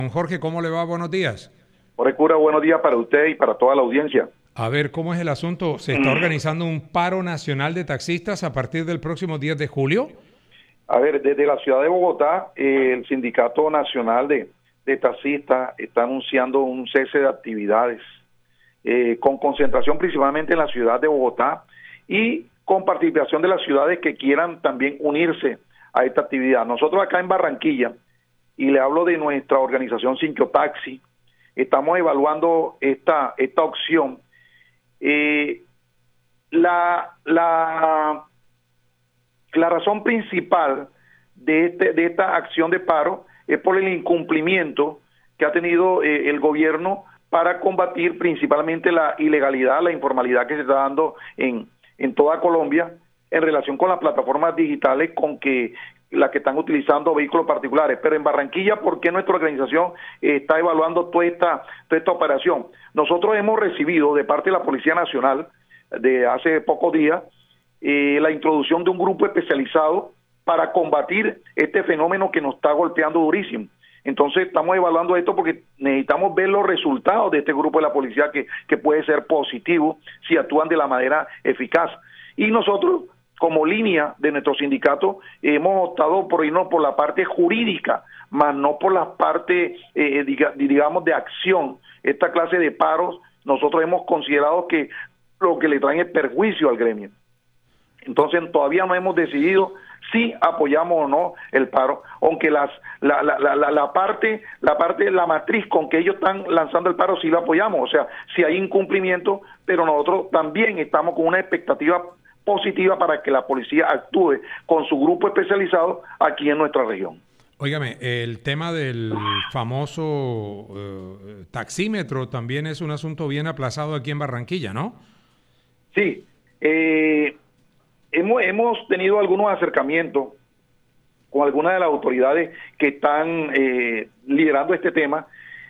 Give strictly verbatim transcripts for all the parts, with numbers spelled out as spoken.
Don Jorge, ¿cómo le va? Buenos días. Jorge Cura, buenos días para usted y para toda la audiencia. A ver, ¿cómo es el asunto? ¿Se está organizando un paro nacional de taxistas a partir del próximo diez de julio? A ver, desde la ciudad de Bogotá, eh, el Sindicato Nacional de, de Taxistas está anunciando un cese de actividades, eh, con concentración principalmente en la ciudad de Bogotá y con participación de las ciudades que quieran también unirse a esta actividad. Nosotros acá en Barranquilla, y le hablo de nuestra organización Cincho Taxi, estamos evaluando esta, esta opción. Eh, la, la, la razón principal de, este, de esta acción de paro es por el incumplimiento que ha tenido eh, el gobierno para combatir principalmente la ilegalidad, la informalidad que se está dando en, en toda Colombia en relación con las plataformas digitales con que las que están utilizando vehículos particulares. Pero en Barranquilla, ¿por qué nuestra organización eh, está evaluando toda esta, toda esta operación? Nosotros hemos recibido de parte de la Policía Nacional, de hace pocos días, eh, la introducción de un grupo especializado para combatir este fenómeno que nos está golpeando durísimo. Entonces estamos evaluando esto porque necesitamos ver los resultados de este grupo de la policía que, que puede ser positivo si actúan de la manera eficaz. Y nosotros, como línea de nuestro sindicato, hemos optado por irnos por la parte jurídica, más no por la parte, eh, diga, digamos, de acción. Esta clase de paros, nosotros hemos considerado que lo que le traen es perjuicio al gremio. Entonces todavía no hemos decidido si apoyamos o no el paro, aunque las la, la, la, la parte, la parte, la matriz con que ellos están lanzando el paro sí lo apoyamos, o sea, si hay incumplimiento, pero nosotros también estamos con una expectativa positiva para que la policía actúe con su grupo especializado aquí en nuestra región. Óigame, el tema del famoso uh, taxímetro también es un asunto bien aplazado aquí en Barranquilla, ¿no? Sí, eh, hemos, hemos tenido algunos acercamientos con algunas de las autoridades que están eh, liderando este tema.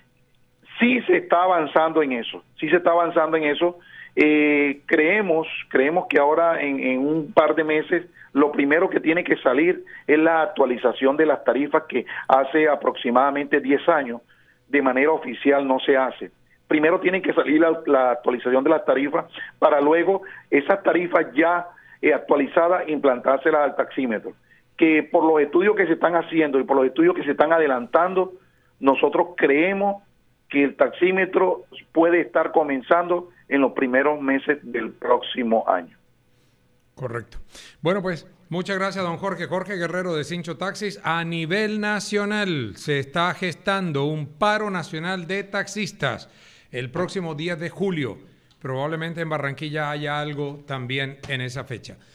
Sí se está avanzando en eso, sí se está avanzando en eso. Eh, creemos, creemos que ahora en, en un par de meses lo primero que tiene que salir es la actualización de las tarifas que hace aproximadamente diez años de manera oficial no se hace. Primero tiene que salir la, la actualización de las tarifas para luego esas tarifas ya eh, actualizadas implantárselas al taxímetro. Que por los estudios que se están haciendo y por los estudios que se están adelantando, nosotros creemos que el taxímetro puede estar comenzando en los primeros meses del próximo año. Correcto. Bueno, pues muchas gracias, don Jorge. Jorge Guerrero de Cincho Taxis. A nivel nacional se está gestando un paro nacional de taxistas el próximo diez de julio. Probablemente en Barranquilla haya algo también en esa fecha.